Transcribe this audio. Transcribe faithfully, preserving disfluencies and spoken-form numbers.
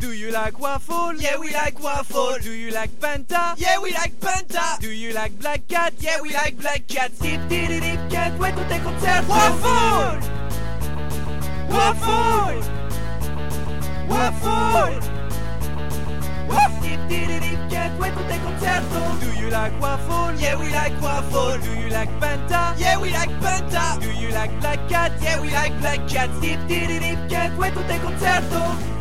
Do you like waffle? Yeah, we like waffle. Do you like Penta? Yeah, we like Penta. Do you like Black Cat? Yeah, we like Black Cat. Dip dip dip cat, ouais tout est concerto. Waffle! Waffle! Waffle! Waffle! Dip dip dip cat, ouais tout est concerto. Do you like waffle? Yeah, we like waffle. Do you like Penta? Yeah, we like Penta. Do you like Black Cat? Yeah, we like Black Cat. Dip dip dip cat, ouais tout est concerto.